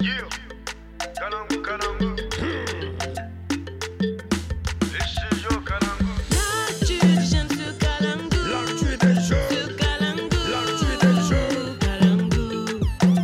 Yeah, Kalangu, Kalangu. Les studios Kalangu. L'actu des jeunes sur Kalangu. L'actu des jeunes sur Kalangu. L'actu des jeunes. Kalangu.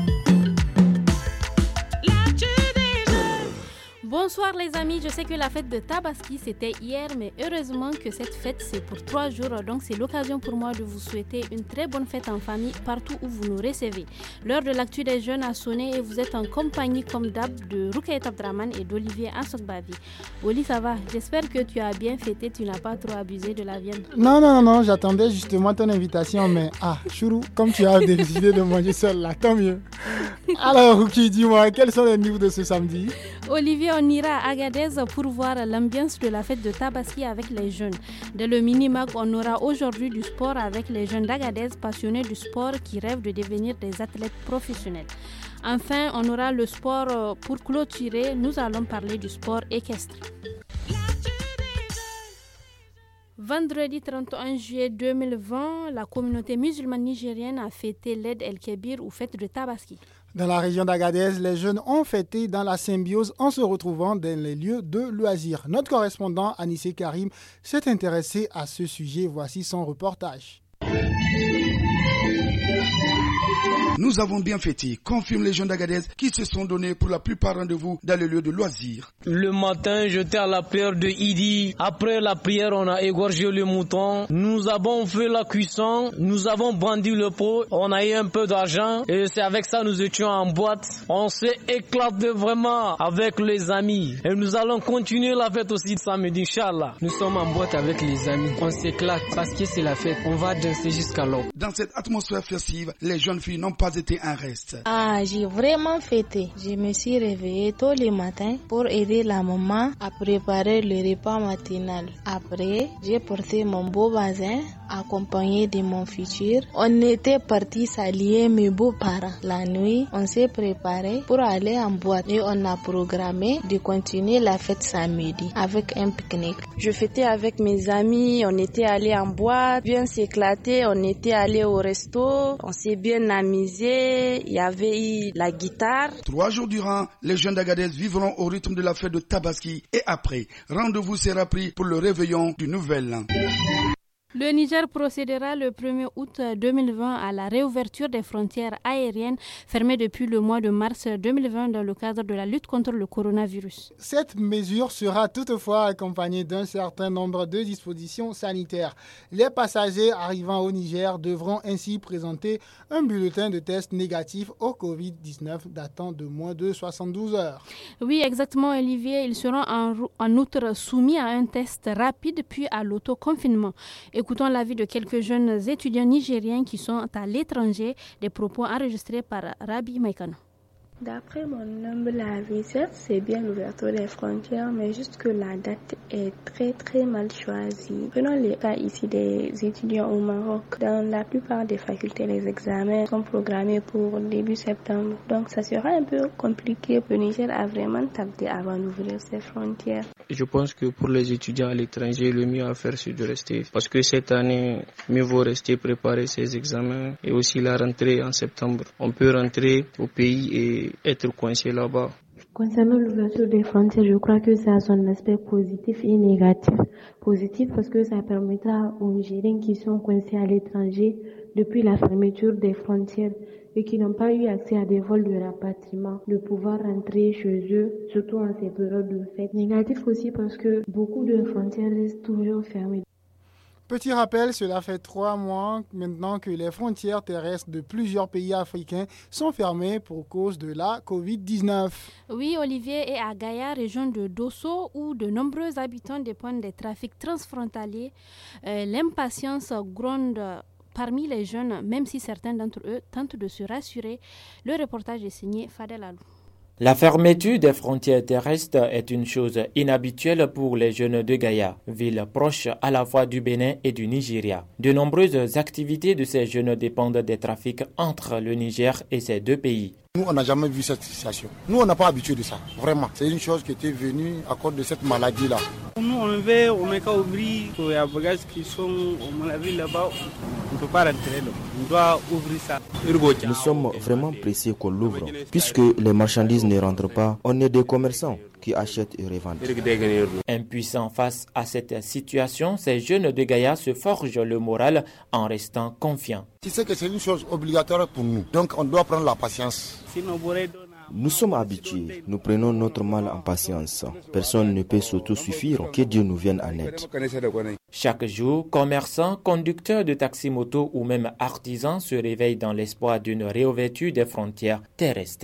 L'actu des jeunes. Bonsoir les amis, je sais que la fête de Tabaski c'était hier, mais heureusement que cette fête c'est pour 3 jours, donc c'est l'occasion pour moi de vous souhaiter une très bonne fête en famille partout où vous nous recevez. L'heure de l'actu des jeunes a sonné et vous êtes en compagnie comme d'hab de Rukaït Abdraman et d'Olivier Ansokbavi. Oli, ça va? J'espère que tu as bien fêté, tu n'as pas trop abusé de la viande. Non, j'attendais justement ton invitation, mais Chourou, comme tu as décidé de manger seul là, tant mieux. Alors Ruki, dis-moi, quels sont les news de ce samedi? Olivier, on ira à Agadez pour voir l'ambiance de la fête de Tabaski avec les jeunes. Dans le mini-mag, on aura aujourd'hui du sport avec les jeunes d'Agadez passionnés du sport qui rêvent de devenir des athlètes professionnels. Enfin, on aura le sport pour clôturer. Nous allons parler du sport équestre. Vendredi 31 juillet 2020, la communauté musulmane nigérienne a fêté l'Eid el-Kébir ou fête de Tabaski. Dans la région d'Agadez, les jeunes ont fêté dans la symbiose en se retrouvant dans les lieux de loisirs. Notre correspondant Anissé Karim s'est intéressé à ce sujet. Voici son reportage. Nous avons bien fêté, confirment les jeunes d'Agadez qui se sont donnés pour la plupart rendez-vous dans les lieux de loisirs. Le matin, j'étais à la prière de Idi. Après la prière, on a égorgé le mouton. Nous avons fait la cuisson. Nous avons brandi le pot. On a eu un peu d'argent. Et c'est avec ça nous étions en boîte. On s'est éclaté vraiment avec les amis. Et nous allons continuer la fête aussi samedi, Inch'Allah. Nous sommes en boîte avec les amis. On s'éclate parce que c'est la fête. On va danser jusqu'à l'aube. Dans cette atmosphère festive, les jeunes filles n'ont pas été un reste. J'ai vraiment fêté. Je me suis réveillée tôt le matin pour aider la maman à préparer le repas matinal. Après, j'ai porté mon beau bazin accompagné de mon futur. On était partis saluer mes beaux-parents. La nuit, on s'est préparé pour aller en boîte et on a programmé de continuer la fête samedi avec un pique-nique. Je fêtais avec mes amis, on était allés en boîte, bien s'éclater, on était allés au resto, on s'est bien amusé, il y avait eu la guitare. 3 jours durant, les jeunes d'Agadez vivront au rythme de la fête de Tabaski et après, rendez-vous sera pris pour le réveillon du nouvel an. Le Niger procédera le 1er août 2020 à la réouverture des frontières aériennes fermées depuis le mois de mars 2020 dans le cadre de la lutte contre le coronavirus. Cette mesure sera toutefois accompagnée d'un certain nombre de dispositions sanitaires. Les passagers arrivant au Niger devront ainsi présenter un bulletin de test négatif au Covid-19 datant de moins de 72 heures. Oui, exactement, Olivier. Ils seront en outre soumis à un test rapide puis à l'autoconfinement. Écoutons l'avis de quelques jeunes étudiants nigériens qui sont à l'étranger, des propos enregistrés par Rabi Maïkano. D'après mon humble avis, certes, c'est bien l'ouverture des frontières, mais juste que la date est très mal choisie. Prenons les cas ici des étudiants au Maroc. Dans la plupart des facultés, les examens sont programmés pour début septembre. Donc, ça sera un peu compliqué. Le Niger a vraiment tardé avant d'ouvrir ses frontières. Je pense que pour les étudiants à l'étranger, le mieux à faire, c'est de rester. Parce que cette année, mieux vaut rester préparer ses examens et aussi la rentrée en septembre. On peut rentrer au pays et être coincé là-bas. Concernant l'ouverture des frontières, je crois que ça a son aspect positif et négatif. Positif parce que ça permettra aux Nigériens qui sont coincés à l'étranger depuis la fermeture des frontières et qui n'ont pas eu accès à des vols de rapatriement de pouvoir rentrer chez eux, surtout en ces périodes de fête. Négatif aussi parce que beaucoup de frontières restent toujours fermées. Petit rappel, cela fait 3 mois maintenant que les frontières terrestres de plusieurs pays africains sont fermées pour cause de la Covid-19. Oui, Olivier, et à Gaïa, région de Dosso, où de nombreux habitants dépendent des trafics transfrontaliers, l'impatience gronde parmi les jeunes, même si certains d'entre eux tentent de se rassurer. Le reportage est signé Fadel Alou. La fermeture des frontières terrestres est une chose inhabituelle pour les jeunes de Gaïa, ville proche à la fois du Bénin et du Nigeria. De nombreuses activités de ces jeunes dépendent des trafics entre le Niger et ces deux pays. Nous, on n'a jamais vu cette situation. Nous, on n'a pas habitué de ça, vraiment. C'est une chose qui était venue à cause de cette maladie-là. Nous, on veut, on met qu'à ouvrir, il y a des bagages qui sont, on l'a vu là-bas. ne peut pas rentrer, on doit ouvrir ça. Nous sommes vraiment pressés qu'on l'ouvre. Puisque les marchandises ne rentrent pas, on est des commerçants qui achètent et revendent. Impuissants face à cette situation, ces jeunes de Gaïa se forgent le moral en restant confiants. Tu sais que c'est une chose obligatoire pour nous, donc on doit prendre la patience. Nous sommes habitués, nous prenons notre mal en patience. Personne ne peut s'autosuffire, que Dieu nous vienne en aide. Chaque jour, commerçants, conducteurs de taxi-moto ou même artisans se réveillent dans l'espoir d'une réouverture des frontières terrestres.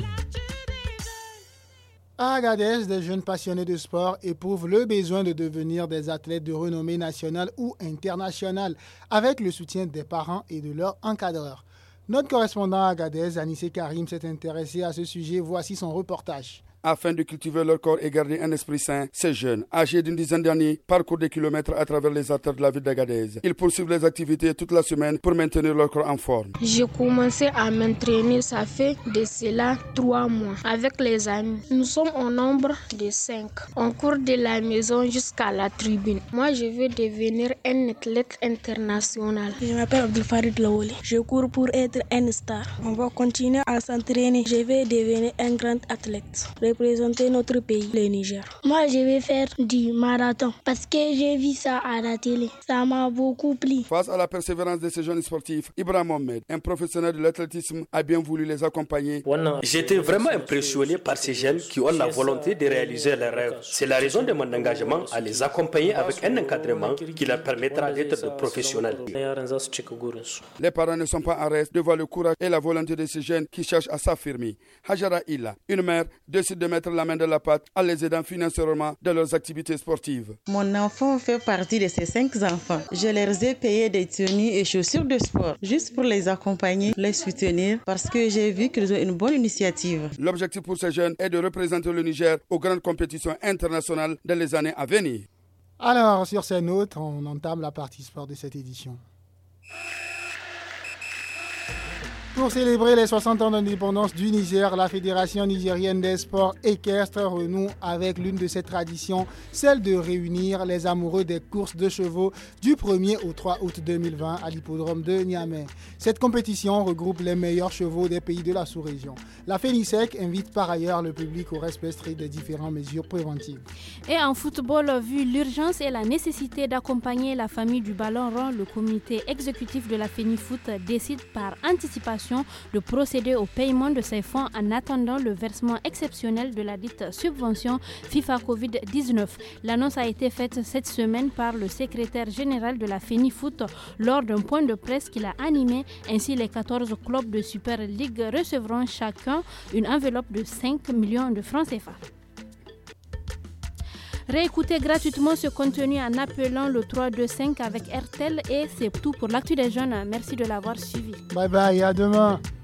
À Agadez, des jeunes passionnés de sport éprouvent le besoin de devenir des athlètes de renommée nationale ou internationale avec le soutien des parents et de leurs encadreurs. Notre correspondant à Agadez, Anissé Karim, s'est intéressé à ce sujet. Voici son reportage. Afin de cultiver leur corps et garder un esprit sain, ces jeunes, âgés d'une dizaine d'années, parcourent des kilomètres à travers les artères de la ville d'Agadez. Ils poursuivent les activités toute la semaine pour maintenir leur corps en forme. J'ai commencé à m'entraîner, ça fait de cela 3 mois, avec les amis. Nous sommes au nombre de 5. On court de la maison jusqu'à la tribune. Moi, je veux devenir un athlète international. Je m'appelle Abdelfarid Lawoli. Je cours pour être un star. On va continuer à s'entraîner. Je vais devenir un grand athlète. Représenter notre pays, le Niger. Moi, je vais faire du marathon parce que j'ai vu ça à la télé. Ça m'a beaucoup plu. Face à la persévérance de ces jeunes sportifs, Ibrahim Mohamed, un professionnel de l'athlétisme, a bien voulu les accompagner. J'étais vraiment impressionné par ces jeunes qui ont la volonté de réaliser leurs rêves. C'est la raison de mon engagement à les accompagner avec un encadrement qui leur permettra d'être de professionnels. Les parents ne sont pas en reste devant le courage et la volonté de ces jeunes qui cherchent à s'affirmer. Hajara Illa, une mère, décide de mettre la main dans la pâte en les aidant financièrement dans leurs activités sportives. Mon enfant fait partie de ces 5 enfants. Je leur ai payé des tenues et chaussures de sport, juste pour les accompagner, les soutenir, parce que j'ai vu qu'ils ont une bonne initiative. L'objectif pour ces jeunes est de représenter le Niger aux grandes compétitions internationales dans les années à venir. Alors, sur ces notes, on entame la partie sport de cette édition. Pour célébrer les 60 ans d'indépendance du Niger, la Fédération nigérienne des sports équestres renoue avec l'une de ses traditions, celle de réunir les amoureux des courses de chevaux du 1er au 3 août 2020 à l'hippodrome de Niamey. Cette compétition regroupe les meilleurs chevaux des pays de la sous-région. La FENISEC invite par ailleurs le public au respect strict des différentes mesures préventives. Et en football, vu l'urgence et la nécessité d'accompagner la famille du ballon rond, le comité exécutif de la FENIFOOT décide par anticipation de procéder au paiement de ces fonds en attendant le versement exceptionnel de la dite subvention FIFA Covid-19. L'annonce a été faite cette semaine par le secrétaire général de la FENIFOOT lors d'un point de presse qu'il a animé. Ainsi, les 14 clubs de Super League recevront chacun une enveloppe de 5 millions de francs CFA. Réécoutez gratuitement ce contenu en appelant le 325 avec RTL et c'est tout pour l'actu des jeunes. Merci de l'avoir suivi. Bye bye, à demain.